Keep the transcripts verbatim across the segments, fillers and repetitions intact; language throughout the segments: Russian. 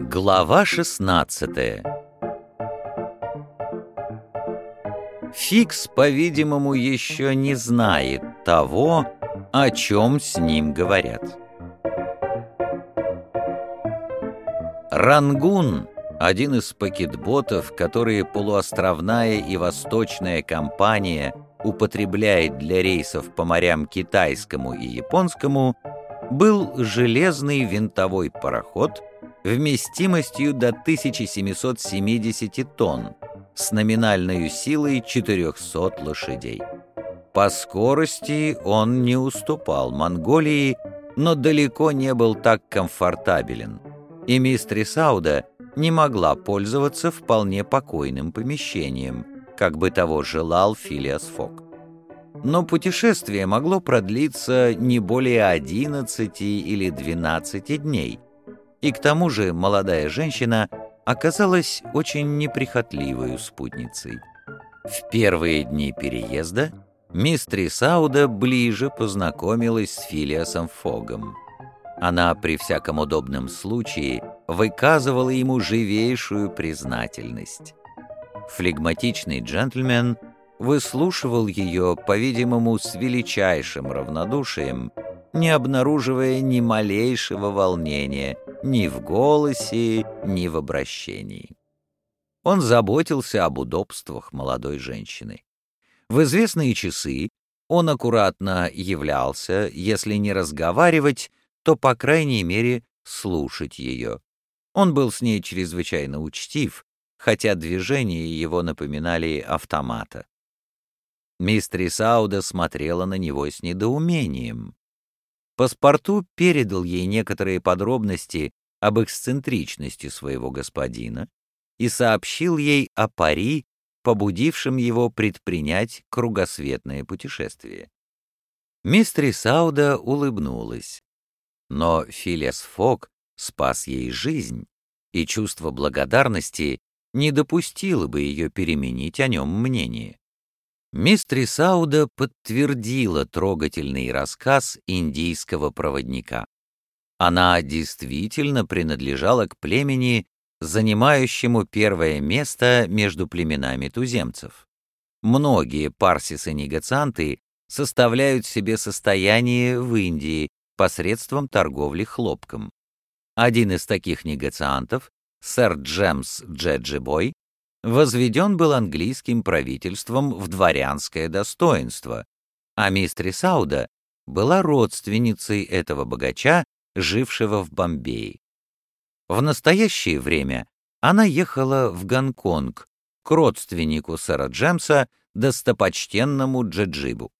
Глава шестнадцатая. Фикс, по-видимому, еще не знает того, о чем с ним говорят. Рангун, один из пакетботов, которые полуостровная и восточная компания употребляет для рейсов по морям китайскому и японскому, был железный винтовой пароход вместимостью до тысяча семьсот семьдесят тонн с номинальной силой четыреста лошадей. По скорости он не уступал Монголии, но далеко не был так комфортабелен, и мистрис Ауда не могла пользоваться вполне покойным помещением, как бы того желал Филиас Фок. Но путешествие могло продлиться не более одиннадцати или двенадцати дней, и к тому же молодая женщина оказалась очень неприхотливой спутницей. В первые дни переезда мистрис Ауда ближе познакомилась с Филиасом Фогом. Она при всяком удобном случае выказывала ему живейшую признательность. Флегматичный джентльмен выслушивал ее, по-видимому, с величайшим равнодушием, не обнаруживая ни малейшего волнения ни в голосе, ни в обращении. Он заботился об удобствах молодой женщины. В известные часы он аккуратно являлся, если не разговаривать, то, по крайней мере, слушать ее. Он был с ней чрезвычайно учтив, хотя движения его напоминали автомата. Мистрис Ауда смотрела на него с недоумением. Паспорту передал ей некоторые подробности об эксцентричности своего господина и сообщил ей о пари, побудившем его предпринять кругосветное путешествие. Мистрис Ауда улыбнулась, но Филиас Фок спас ей жизнь, и чувство благодарности не допустило бы ее переменить о нем мнение. Мистрис Ауда подтвердила трогательный рассказ индийского проводника. Она действительно принадлежала к племени, занимающему первое место между племенами туземцев. Многие парсисы-негацианты составляют себе состояние в Индии посредством торговли хлопком. Один из таких негациантов, сэр Джемс Джеджибой, возведен был английским правительством в дворянское достоинство, а мистрис Ауда была родственницей этого богача, жившего в Бомбее. В настоящее время она ехала в Гонконг к родственнику сэра Джемса, достопочтенному Джеджибу.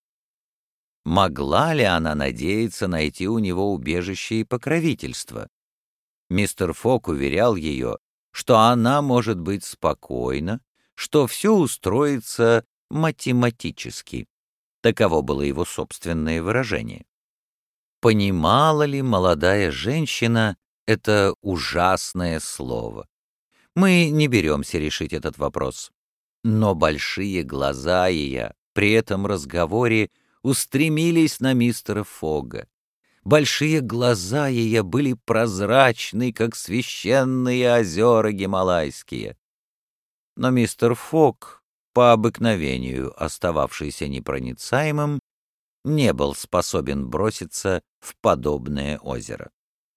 Могла ли она надеяться найти у него убежище и покровительство? Мистер Фок уверял ее, что она может быть спокойна, что все устроится математически. Таково было его собственное выражение. Понимала ли молодая женщина это ужасное слово? Мы не беремся решить этот вопрос. Но большие глаза ее при этом разговоре устремились на мистера Фога. Большие глаза ее были прозрачны, как священные озера гималайские. Но мистер Фог, по обыкновению остававшийся непроницаемым, не был способен броситься в подобное озеро.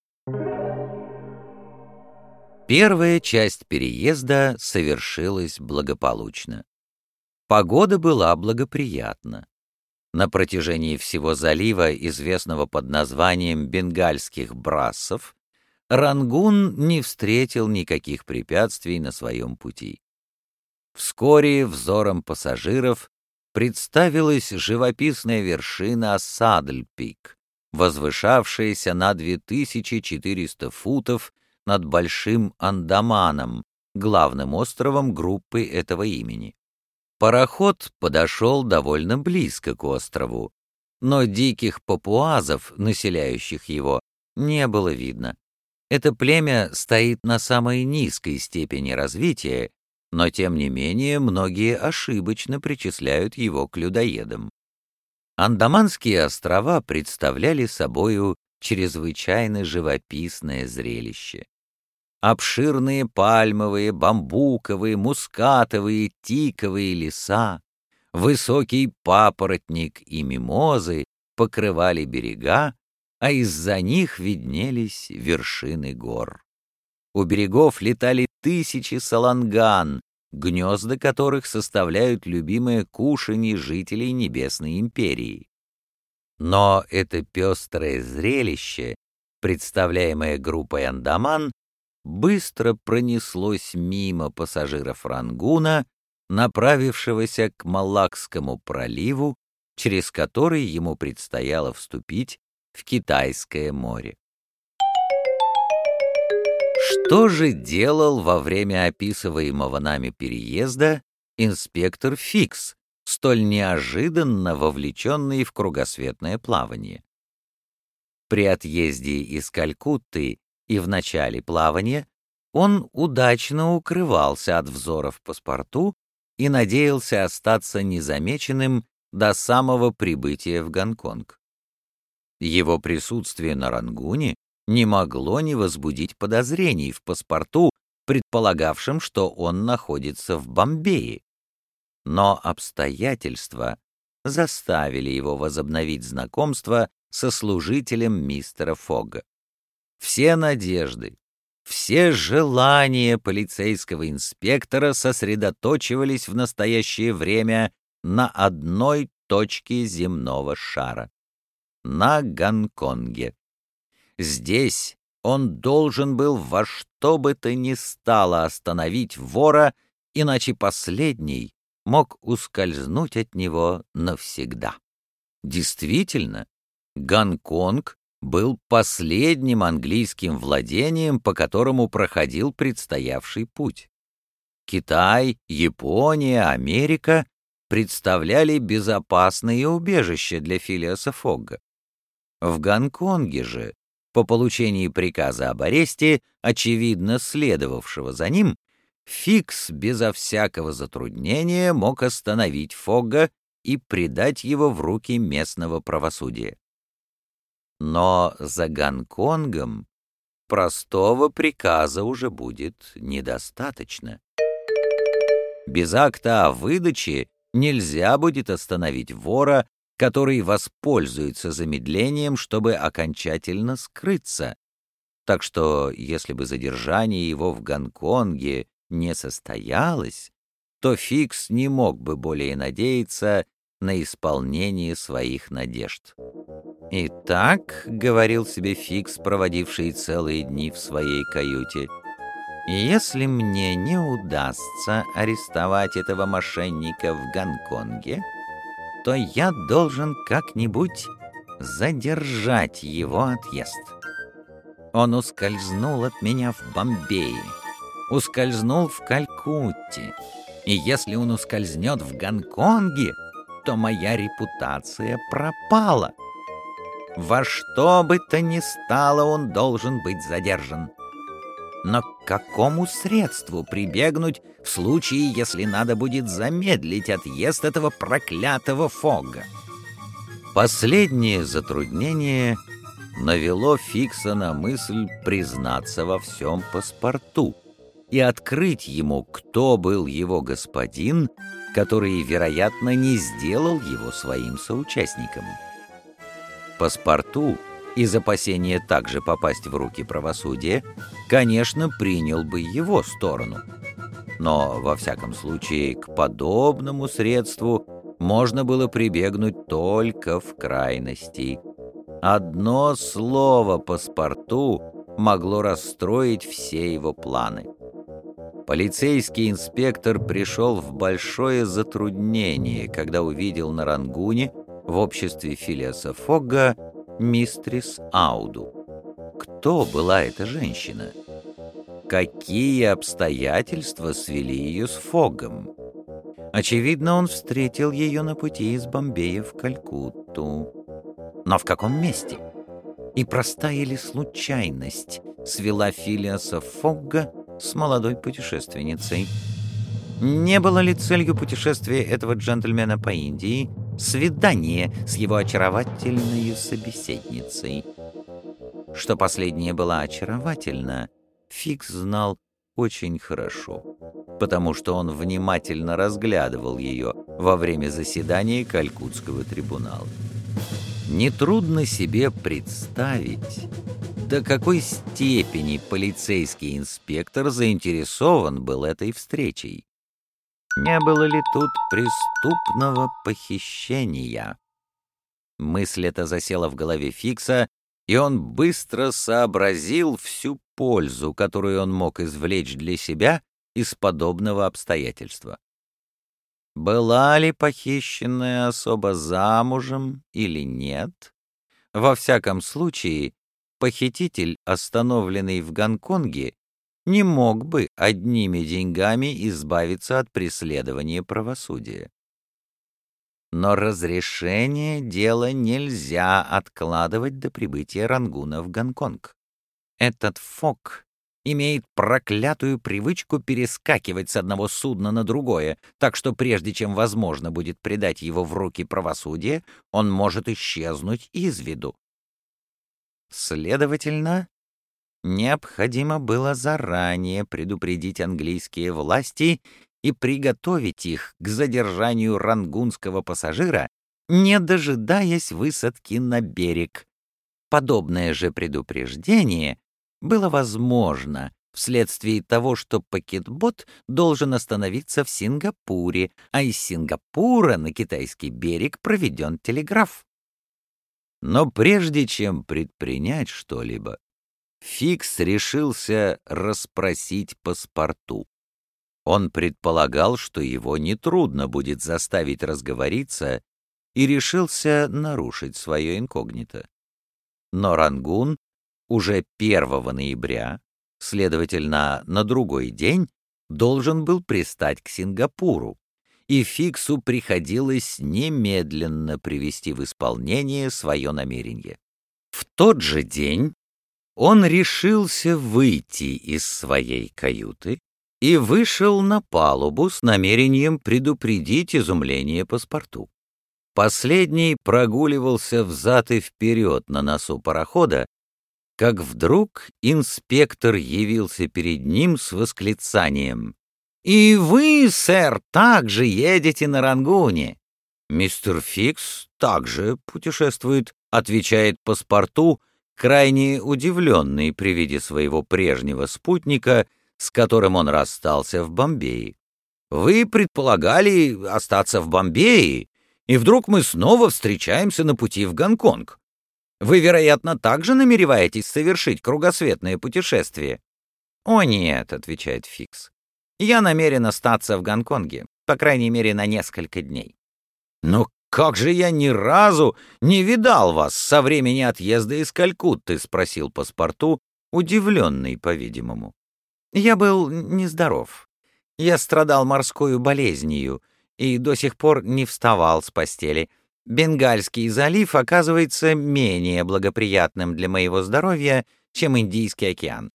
Первая часть переезда совершилась благополучно. Погода была благоприятна. На протяжении всего залива, известного под названием Бенгальских брассов, Рангун не встретил никаких препятствий на своем пути. Вскоре взором пассажиров представилась живописная вершина Садль-Пик, возвышавшаяся на две тысячи четыреста футов над Большим Андаманом, главным островом группы этого имени. Пароход подошел довольно близко к острову, но диких папуазов, населяющих его, не было видно. Это племя стоит на самой низкой степени развития, но тем не менее многие ошибочно причисляют его к людоедам. Андаманские острова представляли собою чрезвычайно живописное зрелище. Обширные пальмовые, бамбуковые, мускатовые, тиковые леса, высокий папоротник и мимозы покрывали берега, а из-за них виднелись вершины гор. У берегов летали тысячи саланган, гнезда которых составляют любимое кушанье жителей Небесной империи. Но это пестрое зрелище, представляемое группой «Андаман», быстро пронеслось мимо пассажиров «Рангуна», направившегося к Малакскому проливу, через который ему предстояло вступить в Китайское море. Что же делал во время описываемого нами переезда инспектор Фикс, столь неожиданно вовлеченный в кругосветное плавание? При отъезде из Калькутты и в начале плавания он удачно укрывался от взоров паспорту и надеялся остаться незамеченным до самого прибытия в Гонконг. Его присутствие на Рангуне не могло не возбудить подозрений в паспорту, предполагавшем, что он находится в Бомбее. Но обстоятельства заставили его возобновить знакомство со служителем мистера Фогга. Все надежды, все желания полицейского инспектора сосредоточивались в настоящее время на одной точке земного шара — на Гонконге. Здесь он должен был во что бы то ни стало остановить вора, иначе последний мог ускользнуть от него навсегда. Действительно, Гонконг был последним английским владением, по которому проходил предстоявший путь. Китай, Япония, Америка представляли безопасные убежища для Филиаса Фогга. В Гонконге же, по получении приказа об аресте, очевидно следовавшего за ним, Фикс безо всякого затруднения мог остановить Фогга и предать его в руки местного правосудия. Но за Гонконгом простого приказа уже будет недостаточно. Без акта о выдаче нельзя будет остановить вора, который воспользуется замедлением, чтобы окончательно скрыться. Так что, если бы задержание его в Гонконге не состоялось, то Фикс не мог бы более надеяться на исполнение своих надежд. «Итак», — говорил себе Фикс, проводивший целые дни в своей каюте, «если мне не удастся арестовать этого мошенника в Гонконге, то я должен как-нибудь задержать его отъезд. Он ускользнул от меня в Бомбее, ускользнул в Калькутте, и если он ускользнет в Гонконге, то моя репутация пропала. Во что бы то ни стало, он должен быть задержан. Но к какому средству прибегнуть в случае, если надо будет замедлить отъезд этого проклятого Фогга?» Последнее затруднение навело Фикса на мысль признаться во всем паспорту и открыть ему, кто был его господин, который, вероятно, не сделал его своим соучастником. Паспорту, из опасения также попасть в руки правосудия, конечно, принял бы его сторону. Но, во всяком случае, к подобному средству можно было прибегнуть только в крайности. Одно слово паспорту могло расстроить все его планы. Полицейский инспектор пришел в большое затруднение, когда увидел на Рангуне в обществе Филиаса Фогга мистрис Ауду. Кто была эта женщина? Какие обстоятельства свели ее с Фоггом? Очевидно, он встретил ее на пути из Бомбея в Калькутту. Но в каком месте? И простая ли случайность свела Филиаса Фогга с молодой путешественницей? Не было ли целью путешествия этого джентльмена по Индии свидание с его очаровательной собеседницей? Что последняя была очаровательна, Фикс знал очень хорошо, потому что он внимательно разглядывал ее во время заседания Калькутского трибунала. Нетрудно себе представить, до какой степени полицейский инспектор заинтересован был этой встречей. Не было ли тут преступного похищения? Мысль эта засела в голове Фикса, и он быстро сообразил всю пользу, которую он мог извлечь для себя из подобного обстоятельства. Была ли похищенная особа замужем или нет? Во всяком случае, похититель, остановленный в Гонконге, не мог бы одними деньгами избавиться от преследования правосудия. Но разрешение дела нельзя откладывать до прибытия Рангуна в Гонконг. Этот Фок имеет проклятую привычку перескакивать с одного судна на другое, так что прежде чем возможно будет предать его в руки правосудия, он может исчезнуть из виду. Следовательно, необходимо было заранее предупредить английские власти и приготовить их к задержанию рангунского пассажира, не дожидаясь высадки на берег. Подобное же предупреждение было возможно вследствие того, что пакетбот должен остановиться в Сингапуре, а из Сингапура на китайский берег проведен телеграф. Но прежде чем предпринять что-либо, Фикс решился расспросить паспорту. Он предполагал, что его нетрудно будет заставить разговориться, и решился нарушить свое инкогнито. Но Рангун уже первого ноября, следовательно, на другой день, должен был пристать к Сингапуру, и Фиксу приходилось немедленно привести в исполнение свое намерение. В тот же день он решился выйти из своей каюты и вышел на палубу с намерением предупредить изумление паспорту. Последний прогуливался взад и вперед на носу парохода, как вдруг инспектор явился перед ним с восклицанием: «И вы, сэр, также едете на Рангуне?» «Мистер Фикс также путешествует», — отвечает паспорту, крайне удивленный при виде своего прежнего спутника, с которым он расстался в Бомбее. «Вы предполагали остаться в Бомбее, и вдруг мы снова встречаемся на пути в Гонконг. Вы, вероятно, также намереваетесь совершить кругосветное путешествие?» «О нет», — отвечает Фикс, — «я намерен остаться в Гонконге, по крайней мере, на несколько дней». «Но как же я ни разу не видал вас со времени отъезда из Калькутты?» — спросил паспорту, удивленный, по-видимому. «Я был нездоров. Я страдал морской болезнью и до сих пор не вставал с постели. Бенгальский залив оказывается менее благоприятным для моего здоровья, чем Индийский океан.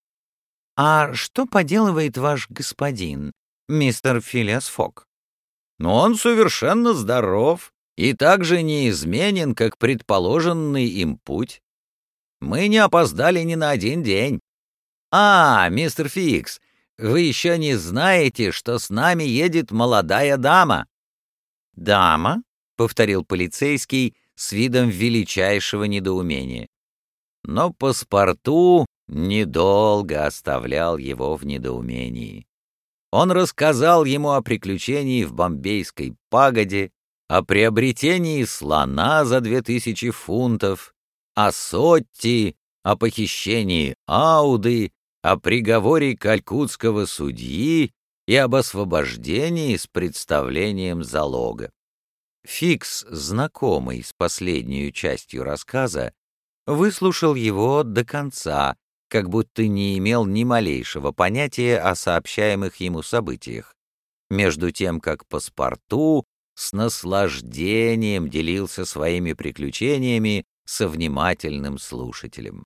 А что поделывает ваш господин, мистер Филиас Фок?» «Но он совершенно здоров и так же неизменен, как предположенный им путь. Мы не опоздали ни на один день. А, мистер Фикс, вы еще не знаете, что с нами едет молодая дама?» «Дама?» — повторил полицейский с видом величайшего недоумения. Но паспорту недолго оставлял его в недоумении. Он рассказал ему о приключении в Бомбейской пагоде, о приобретении слона за две тысячи фунтов, о Сотти, о похищении Ауды, о приговоре калькутского судьи и об освобождении с представлением залога. Фикс, знакомый с последней частью рассказа, выслушал его до конца, как будто не имел ни малейшего понятия о сообщаемых ему событиях, между тем как паспорту с наслаждением делился своими приключениями со внимательным слушателем.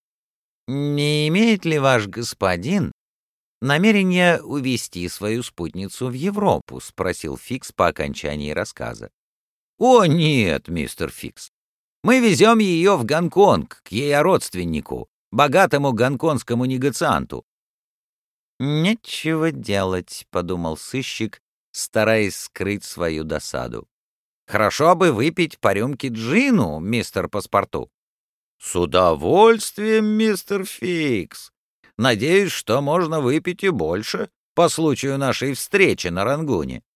«Не имеет ли ваш господин намерение увезти свою спутницу в Европу?» — спросил Фикс по окончании рассказа. «О, нет, мистер Фикс. Мы везем ее в Гонконг к ее родственнику, богатому гонконгскому негацианту. «Нечего делать», — подумал сыщик, стараясь скрыть свою досаду. «Хорошо бы выпить по рюмке джину, мистер Паспорту». «С удовольствием, мистер Фикс. Надеюсь, что можно выпить и больше по случаю нашей встречи на Рангуне».